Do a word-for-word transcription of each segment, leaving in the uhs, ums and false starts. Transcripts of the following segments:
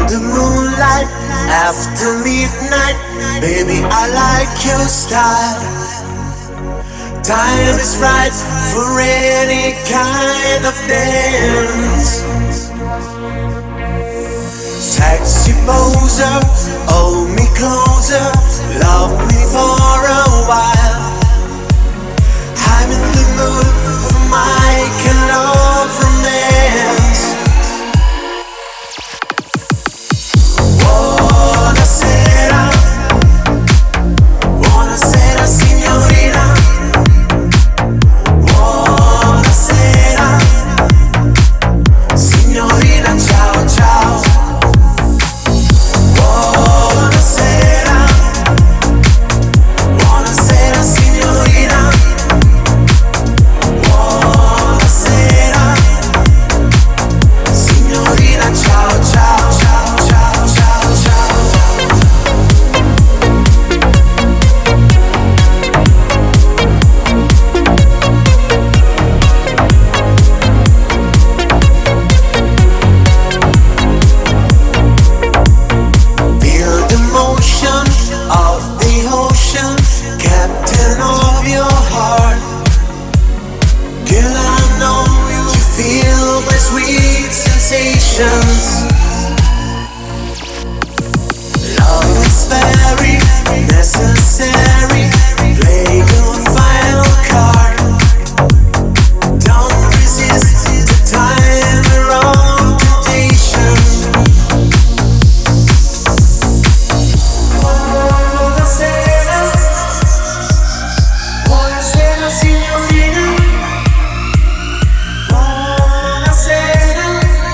the moonlight, after midnight, baby, I like your style. Time is right for any kind of dance. Sexy poser, hold me closer, love me for a while. I'm in the mood for my kind of romance. Buonasera, buonasera signorina. Buonasera, signorina, ciao ciao. Buonasera, buonasera signorina. Buonasera, signorina, ciao ciao ciao ciao ciao ciao. Feel the motion of the ocean, captain of your heart. Girl, I know you feel my sweet sensations. Love is very necessary. Play your final card. Don't resist the timer of temptation. Buonasera, buonasera signorina. Buonasera,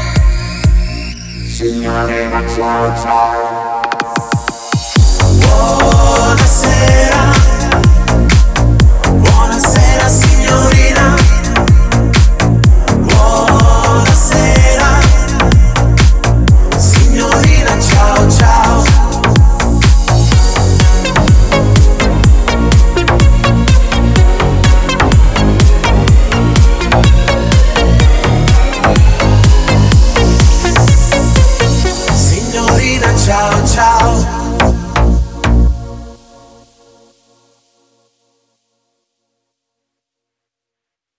signorina, ciao ciao. Buonasera, buonasera signorina. Buonasera, signorina, ciao ciao. Signorina, ciao ciao.